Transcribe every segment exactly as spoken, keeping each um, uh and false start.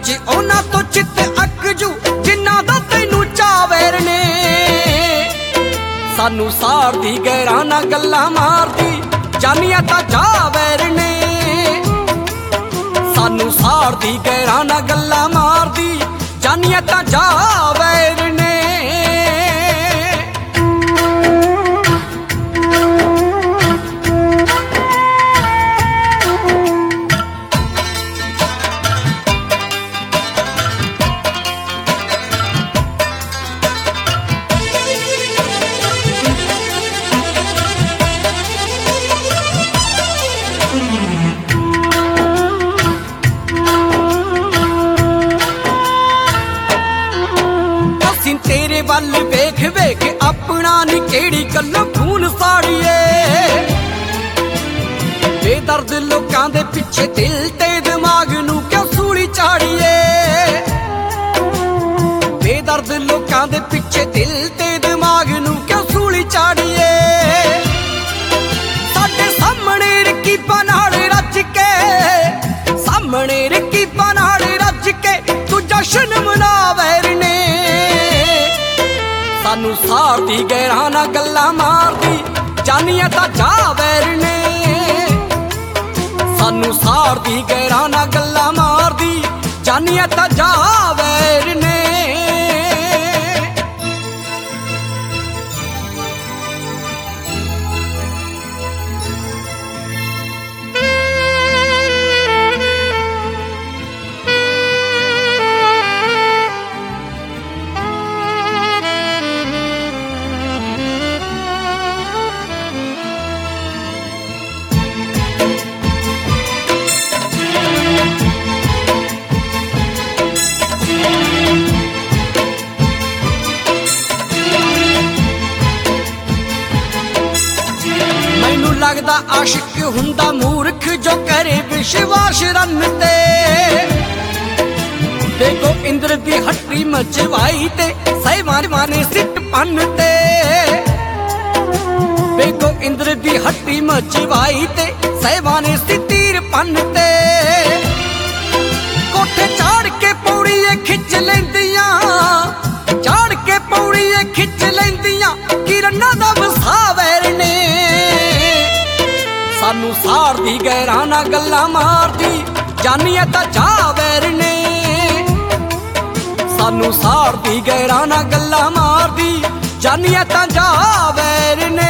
ਅੱਜ ਉਹਨਾਂ ਤੋਂ ਚਿੱਤ ਅੱਕ ਜੂ ਜਿਨ੍ਹਾਂ ਦਾ ਤੈਨੂੰ ਚਾਵੇਰ ਨੇ। ਸਾਨੂੰ ਸਾੜਦੀ ਗੈਰਾਂ ਨਾਲ ਗੱਲਾਂ ਮਾਰਦੀ ਜਾਨੀਆਂ ਤਾਂ ਜਾਵੇਰ ਨੇ। ਸਾਨੂੰ ਸਾੜਦੀ ਗੈਰਾਂ ਨਾਲ ਗੱਲਾਂ ਮਾਰਦੀ ਜਾਨੀਆਂ ਤਾਂ ਜਾਵੇਰ ਨੇ। तेरे वल वेख वेख अपना नी केड़ी गल्लों खून साड़िए। बेदर्द लोकां दे पिछे दिल ते दिमाग नू क्यों सूली चाड़िए। बेदर्द लोकां दे पिछे दिल ते दिमाग नू क्यों सूली चाड़िए। साडे सामने रकीबां नाल रज के सामने रकीबां नाल रज के तू जश्न मनावेर ने। सानू साड़दी गैरां नाल गल्लां मारदी जानियां तां जावेर ने। सानू साड़दी गैरां नाल गल्लां मारदी जानियां तां जावेर ने। लगदा आशिक हुंदा मूर्ख जो करे विश्वास रन ते। देखो इंद्र दी हट्टी मचवाई ते सैवान माने सिट पन ते। देखो इंद्र दी हट्टी मचवाई ते सैवाने सिटीर पन ते। कोठे चाड़ के पौड़िए खिच लेंदियां चाड़ के पौड़िए खिच लेंदियां किरना दा वसावेर ने। सानू साड़दी गैरां नाल गल्लां मारदी जानियां तां जावेर ने। सानू साड़दी गैरां नाल गल्लां मारदी जानियां तां जावेर ने।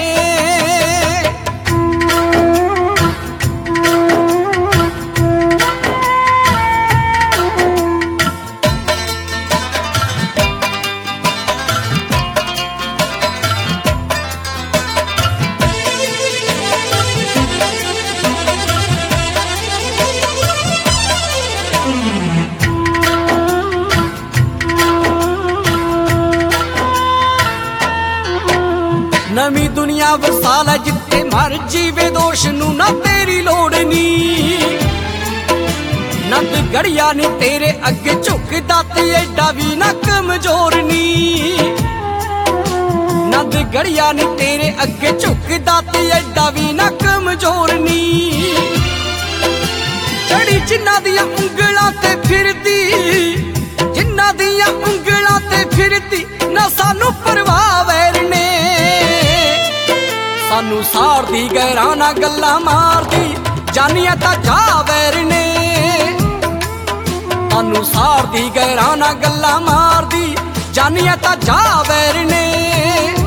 नवी दुनिया वसाल जिथे मर जीवे दोष नू ना तेरी लोड़ नी। नंद गड़िया नी तेरे अगे झुकदा ते एडा भी ना कमजोर नी। नंद गड़िया नी तेरे अगे झुकदा ते एडा भी ना कमजोर नी। चढ़ी जिन्ना दियां उंगलां ते फिरदी जिन्ना दियां उंगलां ते फिरदी ना सानू परवाह वैर ने। सानू साड़दी गैरां नाल गल्लां मारदी जानियां तां जावेर ने। सानू साड़दी गैरां नाल गल्लां मारदी जानियां तां जावेर ने।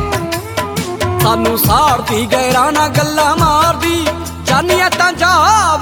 सानू साड़दी गैरां नाल गल्लां मारदी जानियां तां जा